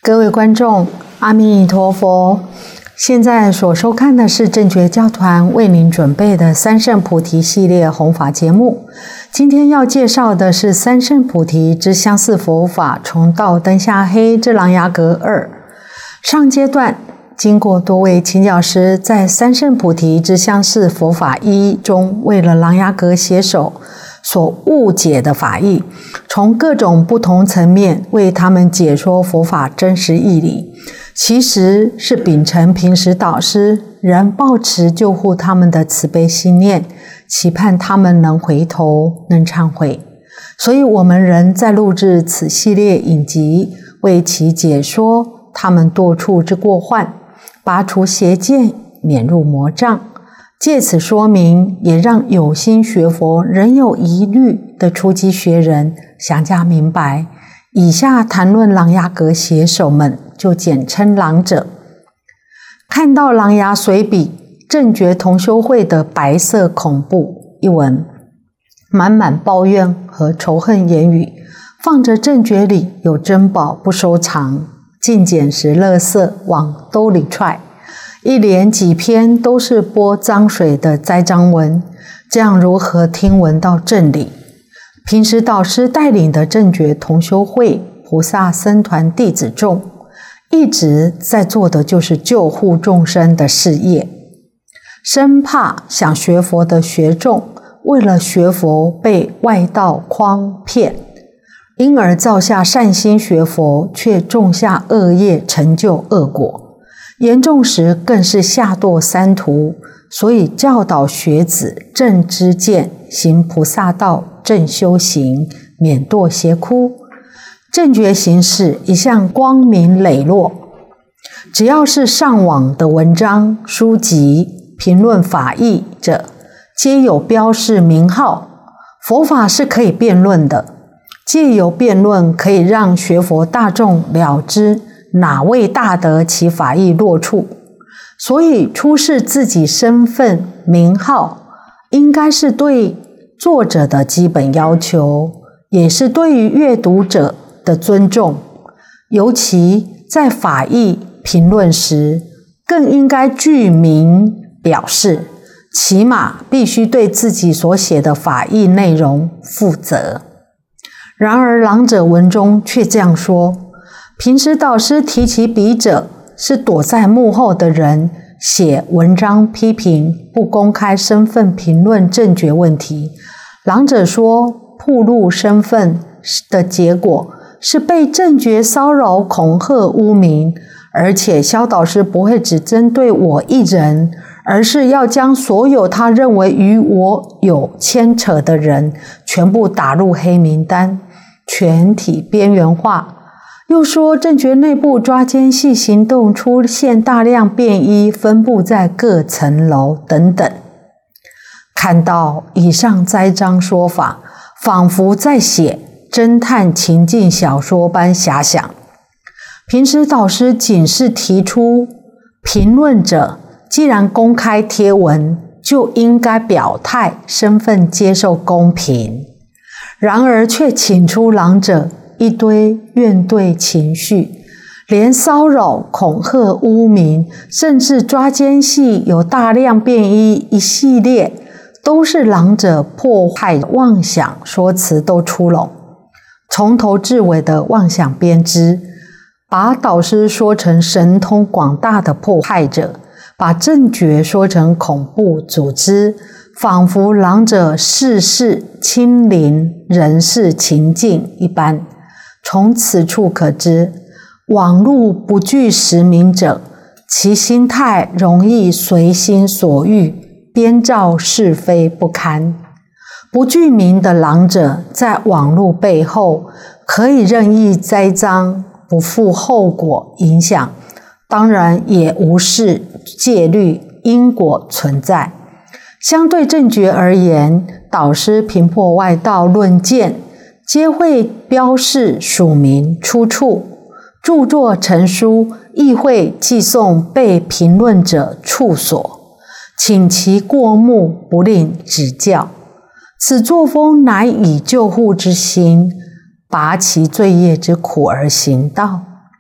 各位观众，阿弥陀佛！现在所收看的是正觉教团为您准备的三圣菩提系列弘法节目。今天要介绍的是三圣菩提之相似佛法，从道灯下黑之琅琊阁2。上阶段经过多位请教师在三圣菩提之相似佛法一中，为了琅琊阁写手所误解的法义，从各种不同层面为他们解说佛法真实义理，其实是秉承平时导师仍抱持救护他们的慈悲心念，期盼他们能回头，能忏悔。所以我们仍在录制此系列影集，为其解说他们堕处之过患，拔除邪见，免入魔障。借此说明，也让有心学佛仍有疑虑的初级学人详加明白。以下谈论琅琊阁写手们，就简称琅者。看到琅琊随笔正觉同修会的白色恐怖一文，满满抱怨和仇恨言语，放着正觉里有珍宝不收藏，尽捡拾垃圾往兜里揣。一连几篇都是泼脏水的栽赃文，这样如何听闻到正理？平时导师带领的正觉同修会菩萨僧团弟子众，一直在做的就是救护众生的事业，生怕想学佛的学众为了学佛被外道诓骗，因而造下善心学佛，却种下恶业，成就恶果。严重时更是下堕三途，所以教导学子正知见，行菩萨道，正修行，免堕邪窟。正觉行事一向光明磊落，只要是上网的文章、书籍、评论法义者，皆有标示名号。佛法是可以辩论的，借由辩论可以让学佛大众了知哪位大德其法义落处，所以出示自己身份名号，应该是对作者的基本要求，也是对于阅读者的尊重。尤其在法义评论时，更应该具名表示，起码必须对自己所写的法义内容负责。然而琅者文中却这样说，平时导师提起笔者是躲在幕后的人，写文章批评，不公开身份评论正觉问题。琅者说，暴露身份的结果是被正觉骚扰、恐吓、污名，而且萧导师不会只针对我一人，而是要将所有他认为与我有牵扯的人全部打入黑名单，全体边缘化。又说正觉内部抓奸细行动出现大量便衣，分布在各层楼等等。看到以上栽赃说法，仿佛在写侦探情境小说般遐想。平时导师仅是提出，评论者既然公开贴文，就应该表态身份，接受公平。然而却请出琅者一堆怨怼情绪，连骚扰、恐吓、污名，甚至抓奸细有大量便衣一系列，都是琅者破坏妄想说辞都出笼，从头至尾的妄想编织，把导师说成神通广大的迫害者，把正觉说成恐怖组织，仿佛琅者事事亲临人事情境一般。从此处可知，网路不具实名者，其心态容易随心所欲，编造是非不堪。不具名的琅者，在网路背后可以任意栽赃，不负后果影响，当然也无视戒律因果存在。相对正觉而言，导师频破外道论剑，皆会标示署名出处，著作成书亦会寄送被评论者处所，请其过目不吝指教。此作风乃以救护之心，拔其罪业之苦而行道。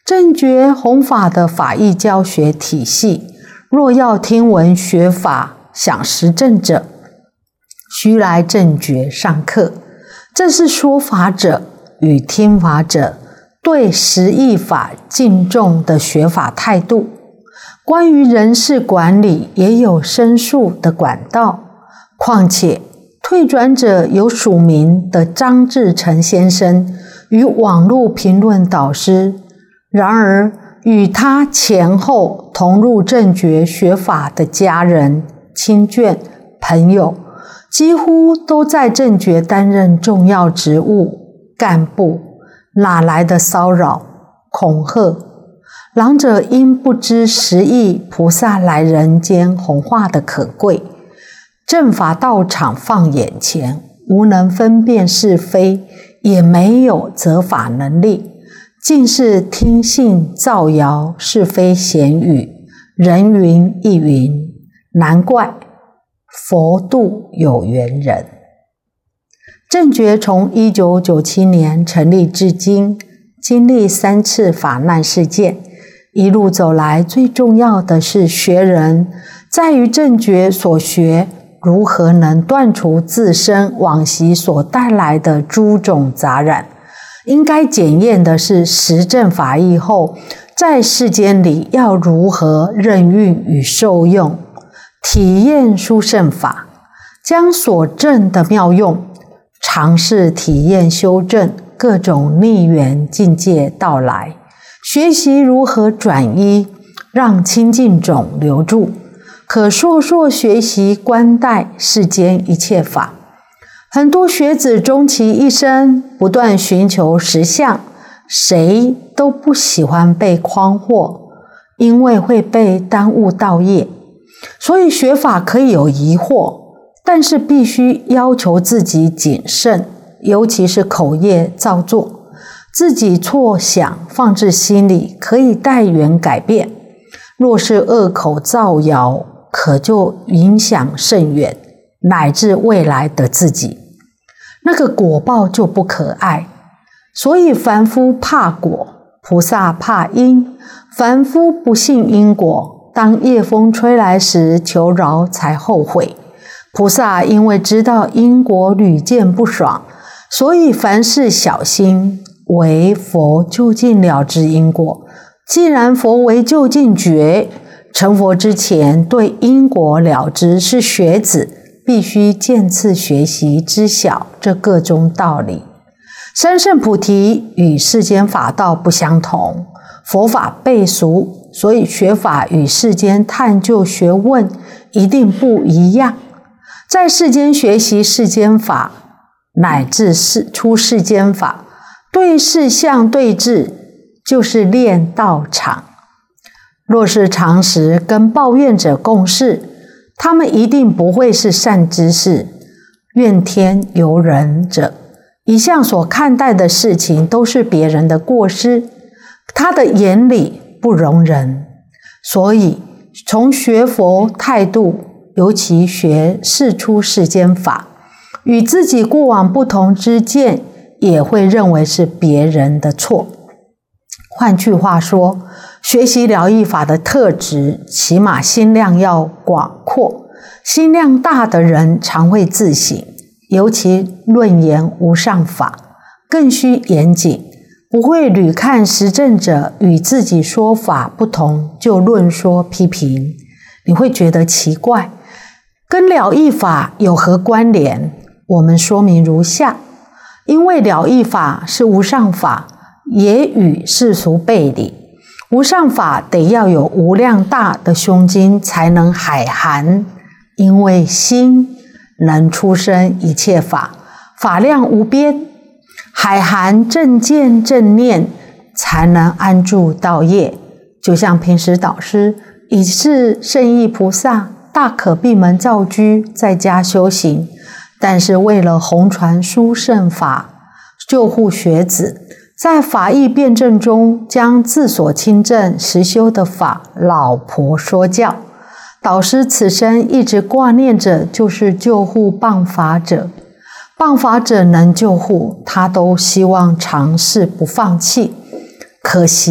正觉弘法的法义教学体系，若要听闻学法想实证者，须来正觉上课。这是说法者与听法者对实义法敬重的学法态度。关于人事管理也有申诉的管道，况且退转者有署名的张志成先生与网络评论导师，然而与他前后同入正觉学法的家人、亲眷、朋友，几乎都在正觉担任重要职务，干部哪来的骚扰、恐吓？郎者因不知实义菩萨来人间弘化的可贵，正法道场放眼前，无能分辨是非，也没有责法能力，尽是听信造谣是非闲语，人云亦云，难怪佛度有缘人。正觉从1997年成立至今，经历3次法难事件，一路走来，最重要的是学人在于正觉所学如何能断除自身往昔所带来的诸种杂染。应该检验的是实证法义后，在世间里要如何任运与受用，体验殊胜法，将所证的妙用尝试体验修正各种逆缘境界到来，学习如何转依，让清净种留住，可硕硕学习观待世间一切法。很多学子终其一生不断寻求实相，谁都不喜欢被诓惑，因为会被耽误道业。所以学法可以有疑惑，但是必须要求自己谨慎，尤其是口业造作，自己错想放置心里，可以待缘改变。若是恶口造谣，可就影响甚远，乃至未来的自己，那个果报就不可爱。所以凡夫怕果，菩萨怕因。凡夫不信因果，当夜风吹来时求饶才后悔。菩萨因为知道因果屡见不爽，所以凡事小心，为佛究竟了知因果。既然佛为究竟觉，成佛之前对因果了知是学子必须渐次学习知晓这各种道理。三圣菩提与世间法道不相同，佛法背俗，所以学法与世间探究学问一定不一样。在世间学习世间法，乃至出世间法，对事相对治，就是练道场。若是常时跟抱怨者共事，他们一定不会是善知识。怨天尤人者，一向所看待的事情都是别人的过失，他的眼里不容人。所以从学佛态度，尤其学世出世间法，与自己过往不同之见，也会认为是别人的错。换句话说，学习了义法的特质，起码心量要广阔。心量大的人常会自省，尤其论言无上法，更需严谨，不会屡看实证者与自己说法不同就论说批评。你会觉得奇怪，跟了义法有何关联？我们说明如下：因为了义法是无上法，也与世俗背离。无上法得要有无量大的胸襟才能海涵，因为心能出生一切法，法量无边，海涵正见正念，才能安住道业。就像平时导师已是圣意菩萨，大可闭门造居，在家修行，但是为了弘传殊胜法，救护学子，在法义辩证中，将自所亲证实修的法老婆说教。导师此生一直挂念着，就是救护谤法者。谤法者能救护，他都希望尝试不放弃。可惜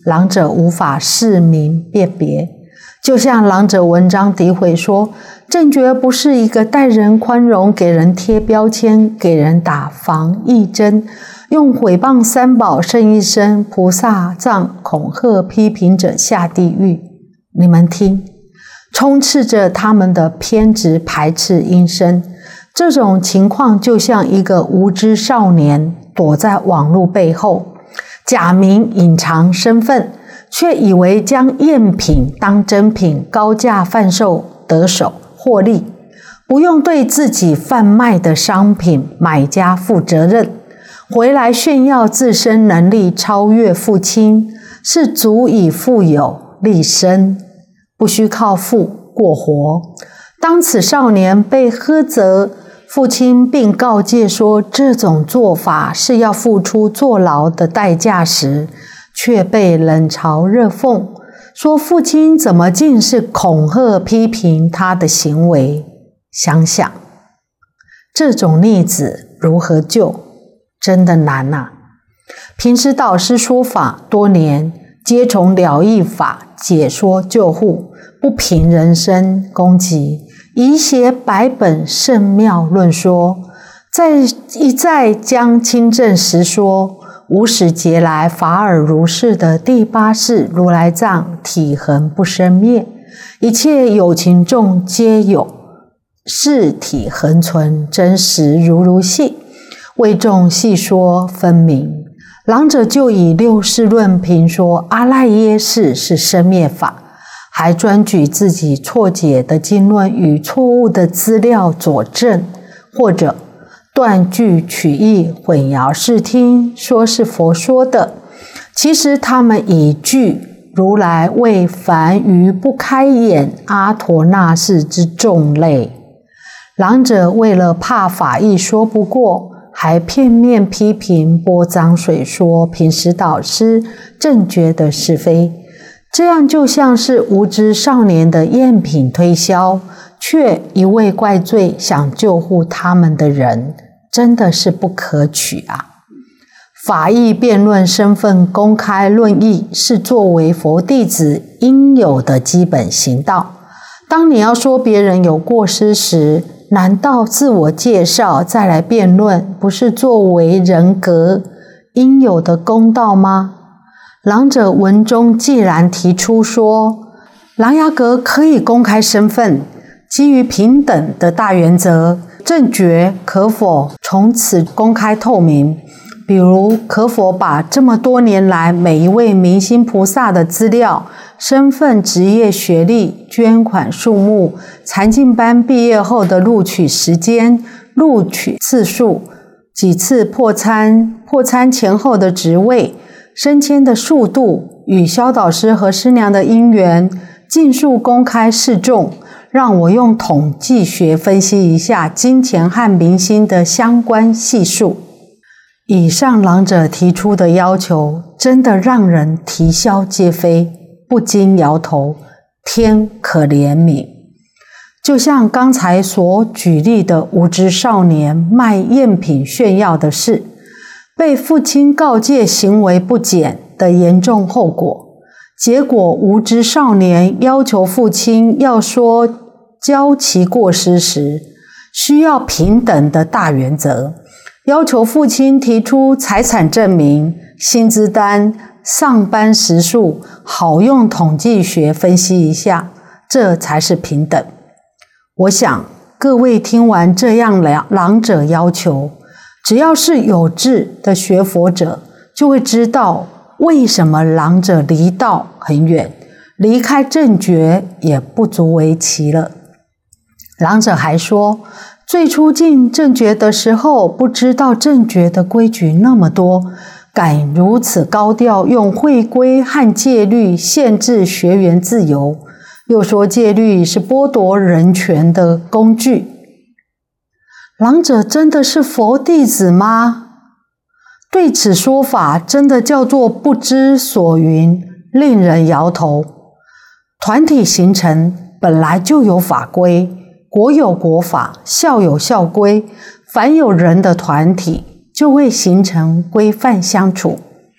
郎者无法识明辨别。就像郎者文章诋毁说，正觉不是一个待人宽容、给人贴标签、给人打防疫针，用毁谤三宝圣一生菩萨藏恐吓批评者下地狱。你们听，充斥着他们的偏执排斥音声。这种情况就像一个无知少年躲在网络背后，假名隐藏身份，却以为将赝品当真品高价贩售得手获利，不用对自己贩卖的商品买家负责任，回来炫耀自身能力超越父亲，是足以富有立身，不需靠父过活。当此少年被呵责，父亲并告诫说这种做法是要付出坐牢的代价时，却被冷嘲热讽，说父亲怎么竟是恐吓批评他的行为。想想这种逆子如何救，真的难啊。平时导师说法多年，皆从疗愈法解说救护，不凭人身攻击，以写百本圣妙论说，一再将亲证实说无始劫来法尔如是的第八世如来藏体恒不生灭，一切有情众皆有是体恒存，真实如系，为众细说分明。郎者就以六世论评说阿赖耶识是生灭法，还专举自己错解的经论与错误的资料佐证，或者断句取义，混淆视听，说是佛说的。其实他们以句如来为凡愚不开眼阿陀那识之众类。郎者为了怕法义说不过，还片面批评波脏水说平时导师正觉的是非，这样就像是无知少年的赝品推销，却一味怪罪想救护他们的人，真的是不可取啊！法义辩论身份公开论议，是作为佛弟子应有的基本行道。当你要说别人有过失时，难道自我介绍再来辩论，不是作为人格应有的公道吗？郎者文中既然提出说，琅琊阁可以公开身份，基于平等的大原则，正觉可否从此公开透明？比如可否把这么多年来每一位明星菩萨的资料、身份、职业、学历、捐款数目、禅净班毕业后的录取时间、录取次数、几次破参前后的职位、升迁的速度与萧导师和师娘的因缘，尽数公开示众，让我用统计学分析一下金钱和明星的相关系数。以上郎者提出的要求，真的让人啼笑皆非，不禁摇头，天可怜悯。就像刚才所举例的无知少年卖赝品炫耀的事，被父亲告诫行为不检的严重后果，结果无知少年要求父亲要说教其过失时，需要平等的大原则，要求父亲提出财产证明、薪资单、上班时数，好用统计学分析一下，这才是平等。我想各位听完这样郎者要求，只要是有志的学佛者，就会知道为什么郎者离道很远，离开正觉也不足为奇了。郎者还说，最初进正觉的时候，不知道正觉的规矩那么多，敢如此高调用会规和戒律限制学员自由，又说戒律是剥夺人权的工具。郎者真的是佛弟子吗？对此说法真的叫做不知所云，令人摇头。团体形成本来就有法规，国有国法，校有校规，凡有人的团体就会形成规范相处。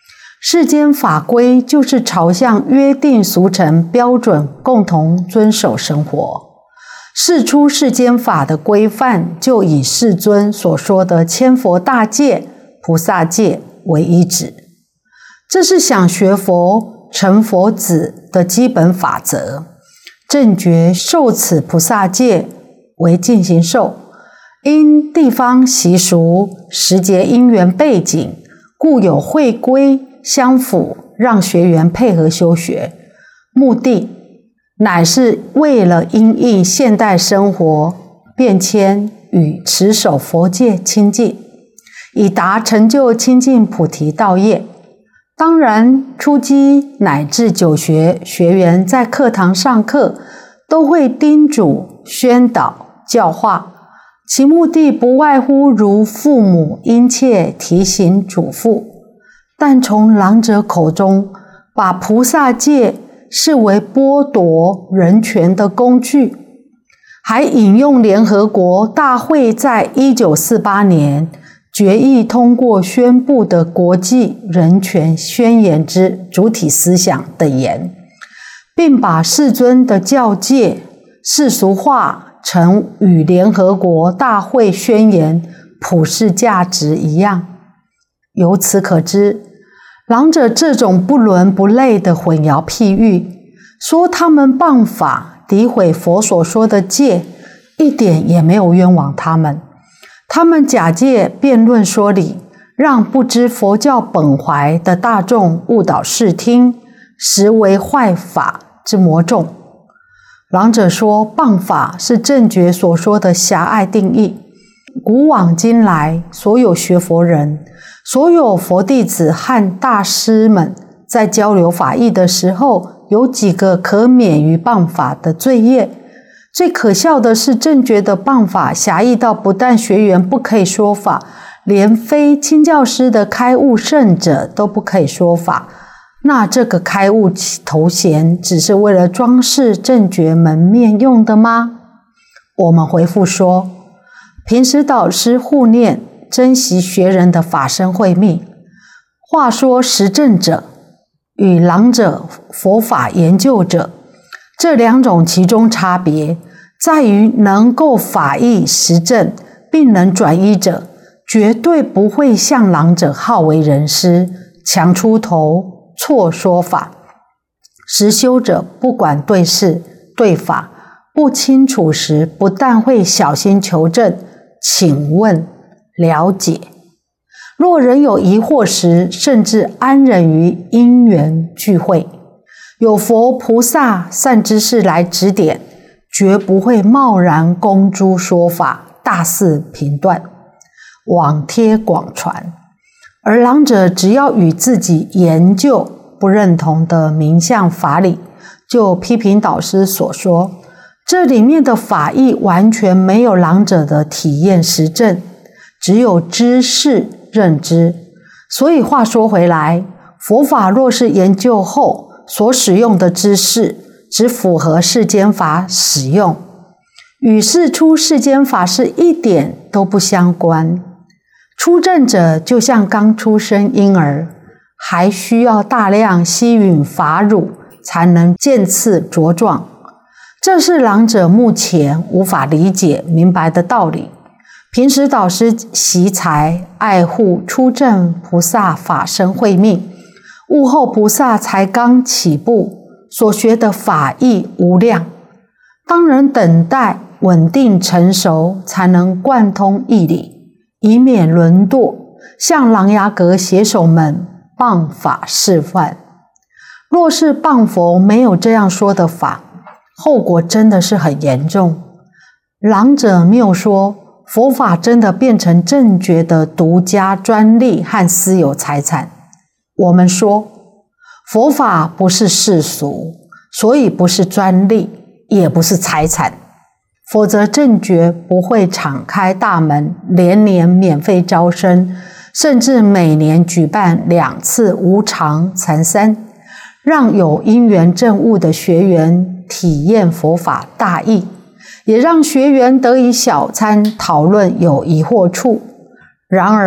世间法规就是朝向约定俗成标准共同遵守生活。释出世间法的规范，就以世尊所说的千佛大戒、菩萨戒为依止。这是想学佛、成佛子的基本法则。正觉受此菩萨戒为进行受，因地方习俗、时节因缘背景，故有会规相辅，让学员配合修学。目的乃是为了因应现代生活变迁与持守佛戒清净，以达成就清净菩提道业。当然，初机乃至久学学员在课堂上课，都会叮嘱、宣导、教化，其目的不外乎如父母殷切提醒嘱咐。但从郎者口中把菩萨戒视为剥夺人权的工具，还引用联合国大会在1948年决议通过宣布的国际人权宣言之主体思想的言，并把世尊的教戒世俗化成与联合国大会宣言普世价值一样。由此可知，郎者这种不伦不类的混淆譬喻，说他们谤法诋毁佛所说的戒，一点也没有冤枉他们。他们假借辩论说理，让不知佛教本怀的大众误导视听，实为坏法之魔众。郎者说谤法是正觉所说的狭隘定义。古往今来，所有学佛人、所有佛弟子和大师们在交流法义的时候，有几个可免于谤法的罪业。最可笑的是，正觉的谤法狭义到不但学员不可以说法，连非亲教师的开悟圣者都不可以说法。那这个开悟头衔只是为了装饰正觉门面用的吗？我们回复说，平时导师护念，珍惜学人的法身慧命。话说实证者与郎者佛法研究者，这两种其中差别在于，能够法义实证并能转依者，绝对不会像郎者好为人师，强出头，错说法。实修者不管对事对法不清楚时，不但会小心求证、请问、了解。若仍有疑惑时，甚至安忍于因缘聚会，有佛菩萨善知识来指点，绝不会贸然公诸说法，大肆评断，网贴广传。而郎者只要与自己研究不认同的名相法理，就批评导师所说，这里面的法义完全没有郎者的体验实证，只有知识认知。所以话说回来，佛法若是研究后所使用的知识只符合世间法使用，与释出世间法是一点都不相关。初证者就像刚出生婴儿，还需要大量吸吮法乳才能渐次茁壮。这是郎者目前无法理解明白的道理。平时导师惜才爱护初证菩萨法身慧命，悟后菩萨才刚起步，所学的法义无量，当然等待稳定成熟，才能贯通义理，以免沦堕，向琅琊阁写手们谤法示范。若是谤佛没有这样说的法，后果真的是很严重。郎者谬说，佛法真的变成正觉的独家专利和私有财产。我们说，佛法不是世俗，所以不是专利，也不是财产，否则正觉不会敞开大门，连年免费招生，甚至每年举办2次无偿禅三，让有因缘证悟的学员体验佛法大义，也让学员得以小参讨论有疑惑处。然而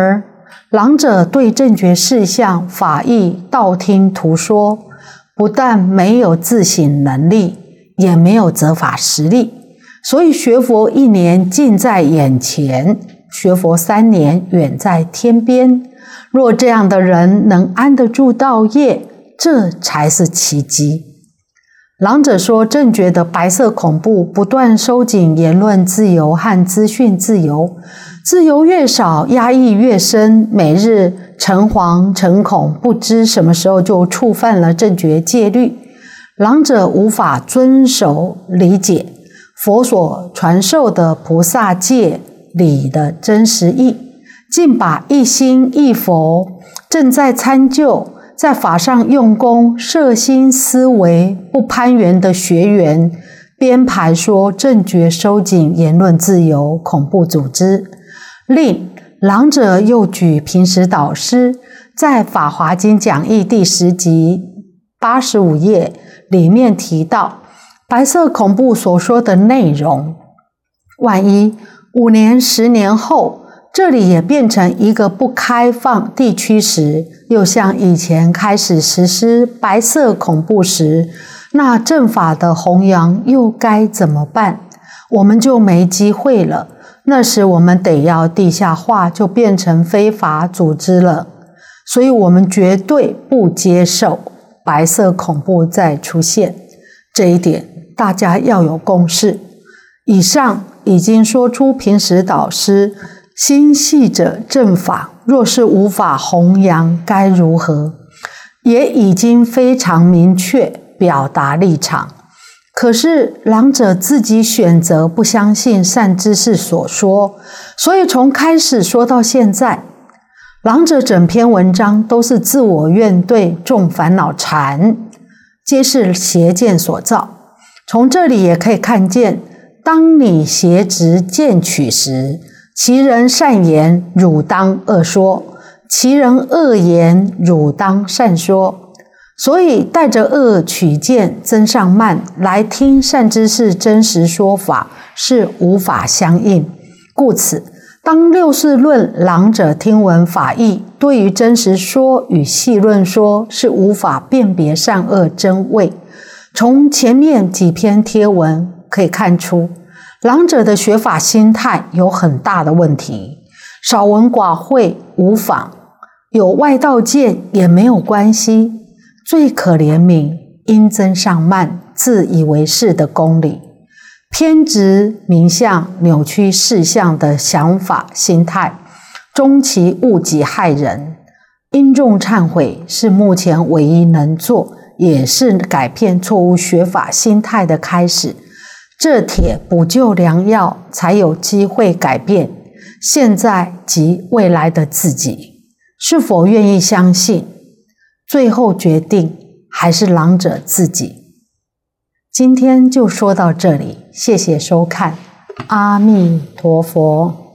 郎者对正觉事项法义道听途说，不但没有自省能力，也没有责法实力，所以学佛1年近在眼前，学佛3年远在天边。若这样的人能安得住道业，这才是奇迹。郎者说，正觉的白色恐怖不断收紧言论自由和资讯自由，自由越少，压抑越深，每日诚惶诚恐，不知什么时候就触犯了正觉戒律。郎者无法遵守理解佛所传授的菩萨戒理的真实义，竟把一心一佛正在参究在法上用功摄心思维不攀缘的学员编排说正觉收紧言论自由恐怖组织。另郎者又举平时导师在法华经讲义第10集85页里面提到白色恐怖所说的内容，万一5年10年后这里也变成一个不开放地区时，又像以前开始实施白色恐怖时，那正法的弘扬又该怎么办？我们就没机会了。那时我们得要地下化，就变成非法组织了。所以我们绝对不接受白色恐怖再出现，这一点大家要有共识。以上已经说出平时导师心系者正法，若是无法弘扬该如何，也已经非常明确表达立场。可是郎者自己选择不相信善知识所说，所以从开始说到现在，郎者整篇文章都是自我怨怼众烦恼缠，皆是邪见所造。从这里也可以看见，当你邪执见取时，其人善言，汝当恶说；其人恶言，汝当善说。所以带着恶取见增上慢来听善知识真实说法，是无法相应。故此，当六事论郎者听闻法义，对于真实说与细论说是无法辨别善恶真伪。从前面几篇贴文可以看出，郎者的学法心态有很大的问题，少闻寡会无妨，有外道见也没有关系。最可怜悯因增上慢，自以为是的公理，偏执名相，扭曲事相的想法心态，终其误己害人。因众忏悔是目前唯一能做，也是改变错误学法心态的开始。这帖补救良药，才有机会改变现在及未来的自己。是否愿意相信？最后决定还是郎者自己。今天就说到这里，谢谢收看，阿弥陀佛。